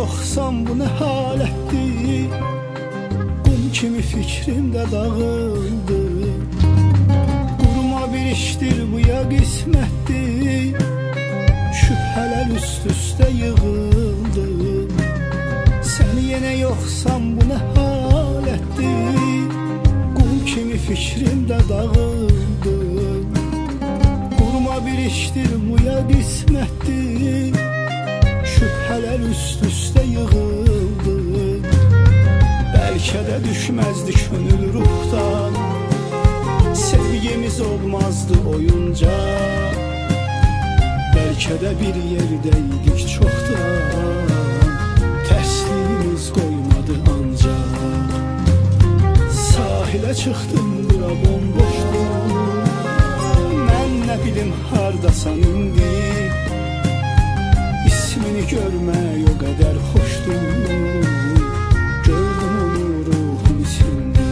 yoxsan bu nə halətdir? Qum kimi fikrimdə dağıldı. Qurma bir işdir bu ya qismətdir? Şübhələr üst-üstə yığıldı. Sən yenə yoxsan bu nə halətdir? Qum kimi fikrimdə dağıldı. Qurma bir işdir bu ya qismətdir? Şübhələr üst-üstə yığıldı. Bəlkə də düşməzdi könül ruhdan, sevgimiz olmazdı oyuncaq. Bəlkə də bir yerdəydik çoxdan, tərsliğimiz qoymadı ancaq. Sahilə çıxdım bura bomboşdur, mən nə bilim hardasan indi. İsmini görmək o qədər xoşdur, gördüm onu ruhum içində.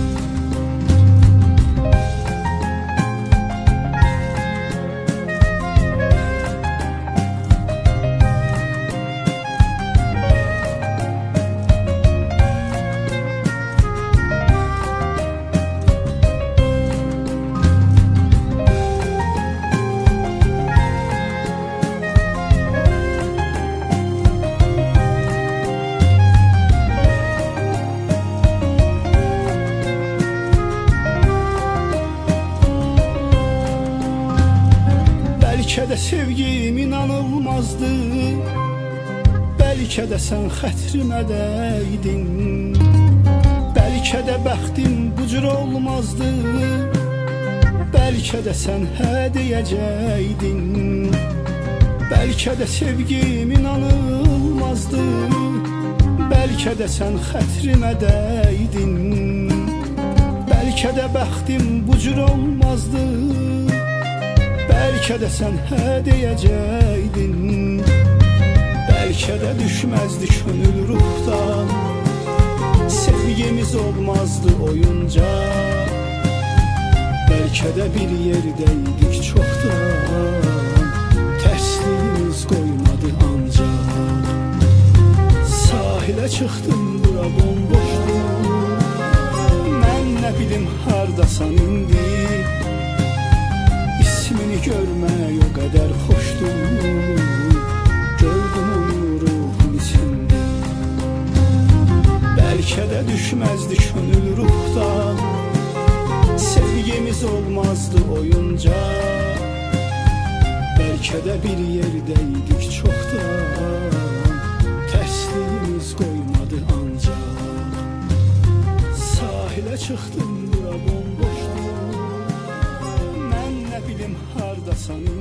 Bəlkə də sevgim inanılmazdı, bəlkə də sən xətrimə dəydin. Bəlkə də bəxtim bu cür olmazdı, bəlkə də sən hə deyəcəydin. Bəlkə də sevgim inanılmazdı, bəlkə də sən xətrimə dəydin. Bəlkə də bəxtim bu cür olmazdı, bəlkə də sən hə deyəcəydin. Bəlkə də düşməzdi könül ruhdan, sevgimiz olmazdı oyuncaq. Bəlkə də bir yerdəydik çoxdan, tərsliğimiz qoymadı ancaq. Sahilə çıxdım bura bomboşdur, mən nə bilim hardasan indi. İsmini görmək o qədər xoşdur, gördüm onu ruhum içində. Bəlkə də düşməzdi könül ruhdan, sevgimiz olmazdı oyuncaq. Bəlkə də bir yerdəydik çoxdan, tərsliğimiz qoymadı ancaq. Sahilə çıxdım bura bomboşdur, mən nə bilim hardasan